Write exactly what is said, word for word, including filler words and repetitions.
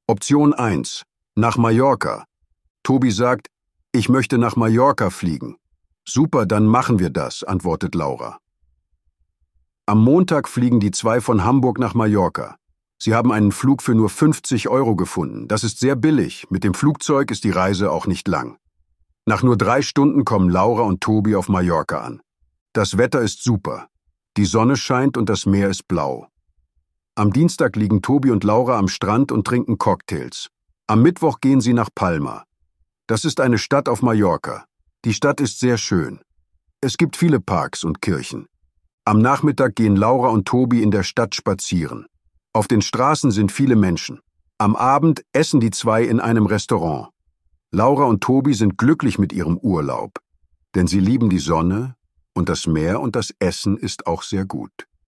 Option eins. Nach Mallorca. Tobi sagt, ich möchte nach Mallorca fliegen. Super, dann machen wir das, antwortet Laura. Am Montag fliegen die zwei von Hamburg nach Mallorca. Sie haben einen Flug für nur fünfzig Euro gefunden. Das ist sehr billig. Mit dem Flugzeug ist die Reise auch nicht lang. Nach nur drei Stunden kommen Laura und Tobi auf Mallorca an. Das Wetter ist super. Die Sonne scheint und das Meer ist blau. Am Dienstag liegen Tobi und Laura am Strand und trinken Cocktails. Am Mittwoch gehen sie nach Palma. Das ist eine Stadt auf Mallorca. Die Stadt ist sehr schön. Es gibt viele Parks und Kirchen. Am Nachmittag gehen Laura und Tobi in der Stadt spazieren. Auf den Straßen sind viele Menschen. Am Abend essen die zwei in einem Restaurant. Laura und Tobi sind glücklich mit ihrem Urlaub, denn sie lieben die Sonne und das Meer und das Essen ist auch sehr gut.